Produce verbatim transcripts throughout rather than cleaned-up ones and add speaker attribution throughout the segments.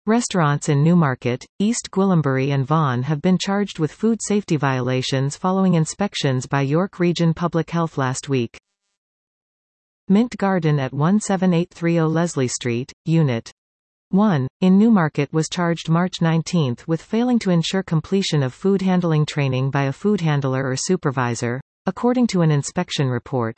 Speaker 1: Restaurants in Newmarket, East Gwillimbury and Vaughan have been charged with food safety violations following inspections by York Region Public Health last week. Mint Garden at one seven eight three zero Leslie Street, Unit one, in Newmarket was charged March nineteenth with failing to ensure completion of food handling training by a food handler or supervisor, according to an inspection report.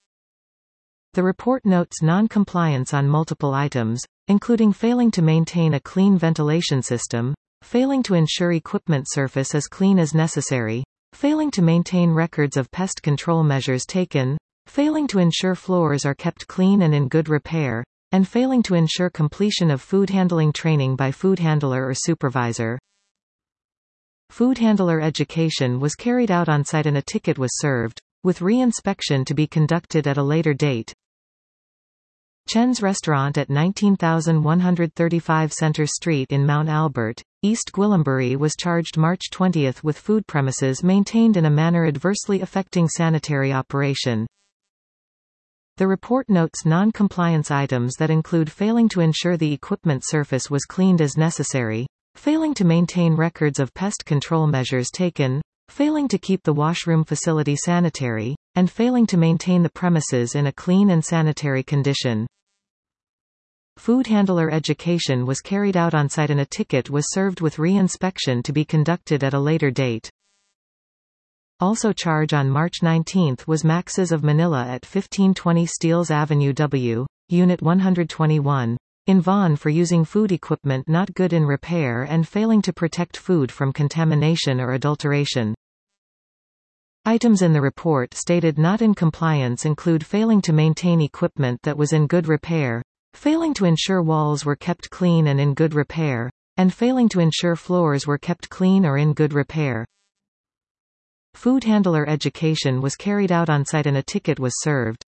Speaker 1: The report notes non-compliance on multiple items, including failing to maintain a clean ventilation system, failing to ensure equipment surface as clean as necessary, failing to maintain records of pest control measures taken, failing to ensure floors are kept clean and in good repair, and failing to ensure completion of food handling training by food handler or supervisor. Food handler education was carried out on site and a ticket was served, with re-inspection to be conducted at a later date. Chen's Restaurant at nineteen thousand one hundred thirty-five Centre Street in Mount Albert, East Gwillimbury was charged March twentieth with food premises maintained in a manner adversely affecting sanitary operation. The report notes non-compliance items that include failing to ensure the equipment surface was cleaned as necessary, failing to maintain records of pest control measures taken, failing to keep the washroom facility sanitary, and failing to maintain the premises in a clean and sanitary condition. Food handler education was carried out on site and a ticket was served with re-inspection to be conducted at a later date. Also charged on March nineteenth was Max's of Manila at fifteen twenty Steeles Avenue W, Unit one hundred twenty-one, in Vaughan for using food equipment not good in repair and failing to protect food from contamination or adulteration. Items in the report stated not in compliance include failing to maintain equipment that was in good repair, failing to ensure walls were kept clean and in good repair, and failing to ensure floors were kept clean or in good repair. Food handler education was carried out on site and a ticket was served.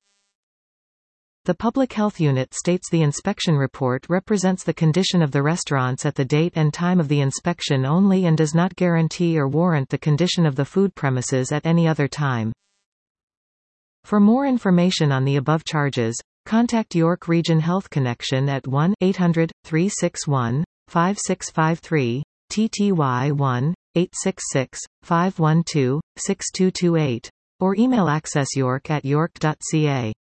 Speaker 1: The Public Health Unit states the inspection report represents the condition of the restaurants at the date and time of the inspection only and does not guarantee or warrant the condition of the food premises at any other time. For more information on the above charges, contact York Region Health Connection at one eight hundred, three six one, five six five three, T T Y one eight six six, five one two, six two two eight, or email accessyork at york dot c a.